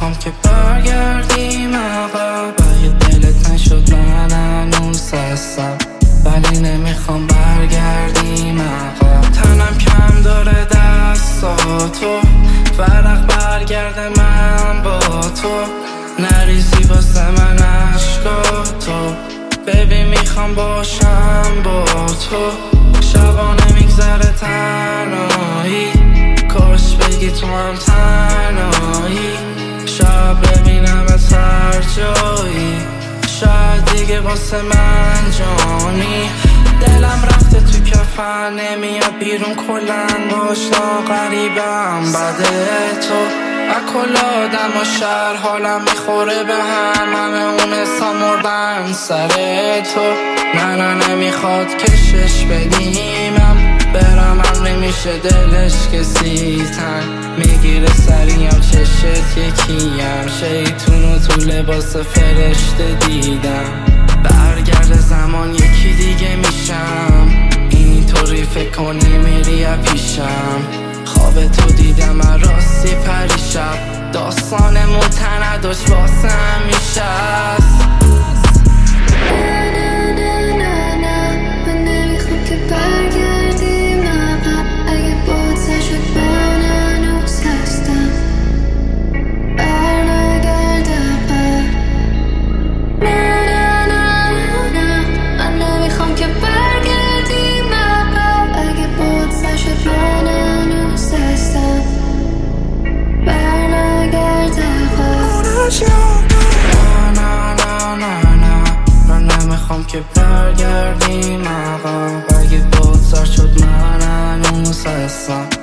نمیخوام که برگردیم عقب. اگه دلت نشد من هنوز هستم، ولی نمیخوام برگردیم عقب. تنم کم داره دستاتو، فرق برگرده من با تو. نریزی واسه من عشقاتو، ببین میخوام باشم با تو. شبا نمیگذره تنهایی، کاش بگی تو هم تنهایی. شب ببینمت هر جایی، شاید دیگه واسه من جانی. دلم رفته تو کفن نمیاد بیرون کلن، باش غریبم بده تو. اکل آدم و شهر حالم میخوره به همه اون حسا مردن سر تو. نه نمیخواد کشش بدیمم، برم هم نمیشه دلش کسی تن. میگیره سریم چشت یکیم، شیطونو تو لباس فرشته دیدم. برگرد زمان یکی دیگه میشم، اینطوری فکر کنی میری پیشم. خواب تو دیدم من راستی پریشب، داستانمون تنداش واسم میشست. نمیخوام که برگردیم عقب. اگه باد سر شد من هنوز هستم،